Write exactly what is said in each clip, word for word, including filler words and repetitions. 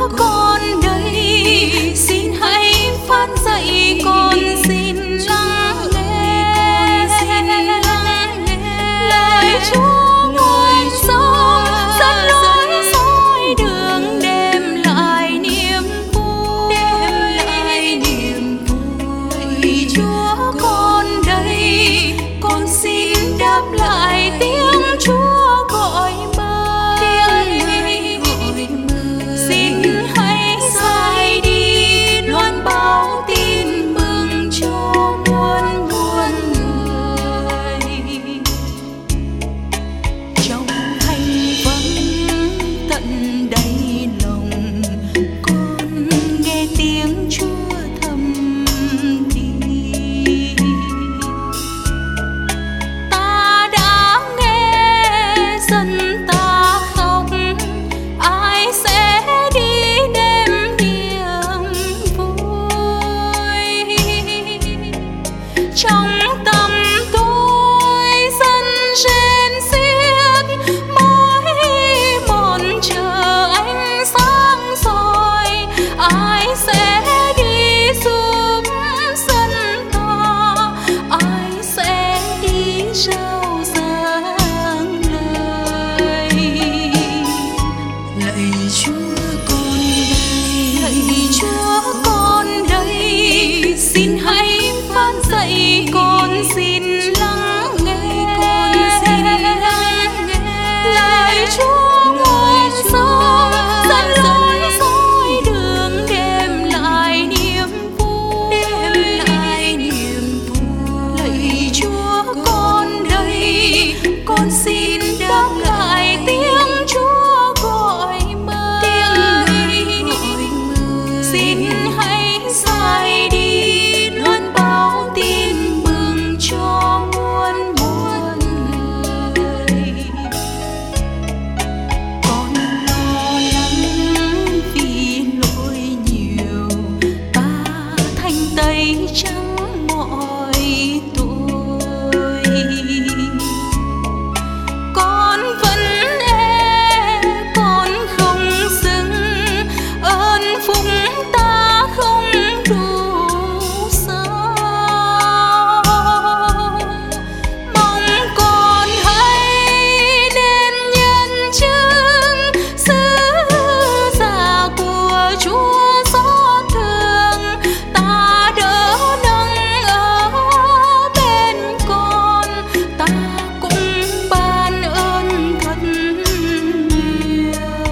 Chúa con đây, xin hãy phán dạy con, xin lắng nghe, xin lắng nghe lời Chúa nguồn sống dẫn lối soi đường, đem lại niềm vui, đem lại niềm vui. Chúa con đây, con xin đáp lại tiếng Chúa gọi mời, tiếng gọi mời. Xin hãy sai đi loan báo tin mừng cho muôn muôn người. Trong thanh vắng tận đáy lòng, con nghe tiếng Chúa thầm thì. Ta đã nghe dân ta khóc, ai sẽ đi đem niềm vui. Trong tâm tôi dân rên xiết, mỏi mòn chờ ánh sáng soi. Ai sẽ đi giúp dân ta, ai sẽ đi rao giảng lời. Lạy Chúa con đây, lạy Chúa con đây, xin hãy phán dạy con, xin lắng nghe, con xin lắng nghe lời Chúa nguồn sống dẫn lối soi đường, đem lại niềm vui, đem lại niềm vui. Lạy Chúa con đây, con xin đáp lại tiếng Chúa gọi mời, tiếng gọi mời. Xin hãy sai đi loan báo tin mừng cho muôn muôn người. Con lo lắng vì lỗi nhiều, ta thanh tẩy trắng mọi tội. Con vẫn e, con không dừng, ơn phúc ta không đủ sao. Mong con hãy đến nhân chứng, sứ giả của Chúa xót thương. Ta đỡ nâng ở bên con, ta cũng ban ơn thật nhiều.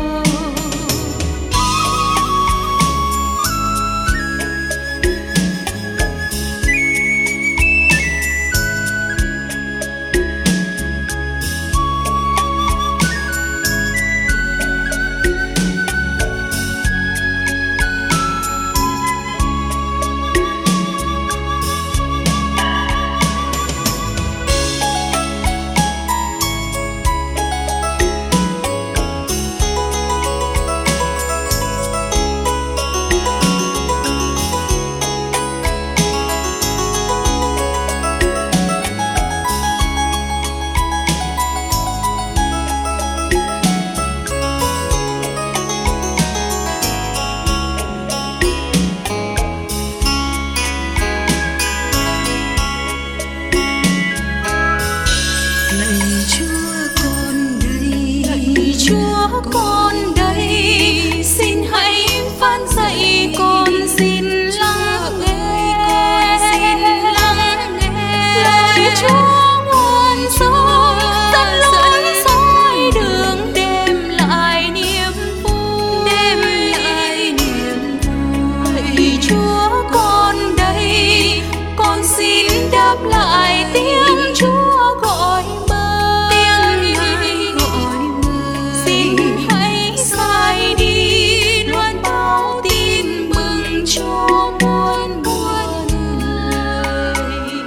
Lạy Chúa con đây, lạy Chúa con đây, xin hãy phán dạy con, xin lắng nghe, xin lắng nghe lời Chúa nguồn sống dẫn lối soi đường, đem lại niềm vui, đem lại niềm vui. Lạy Chúa con đây, con xin đáp lại tiếng Chúa gọi mời, tiếng gọi mời. Xin hãy sai đi loan báo tin mừng cho muôn muôn người.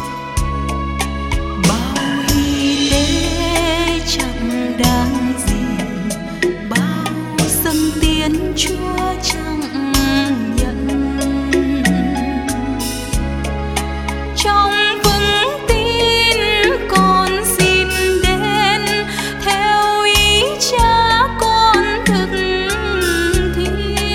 Bao hy lễ chẳng đáng gì, bao dâng tiến Chúa chẳng nhận. Trong vững tin con xin đến, theo ý Cha con thực thi.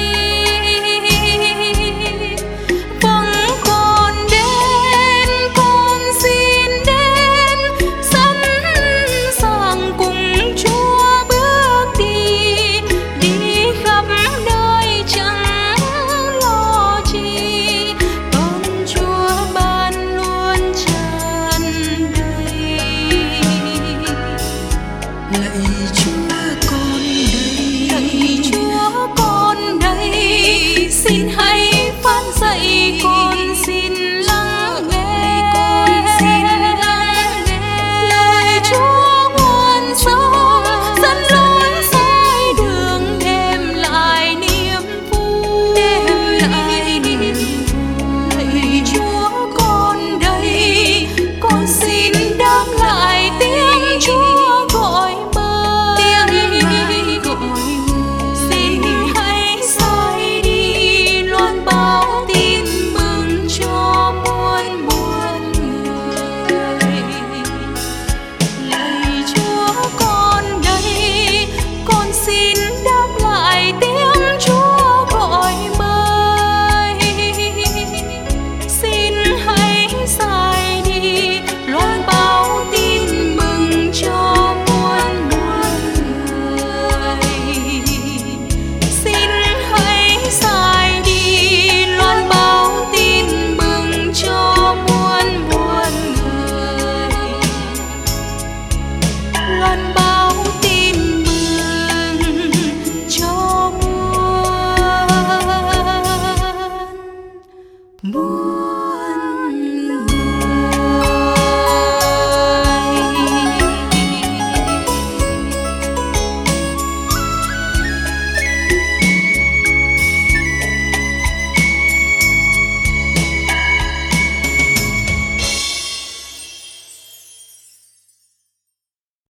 xin hãy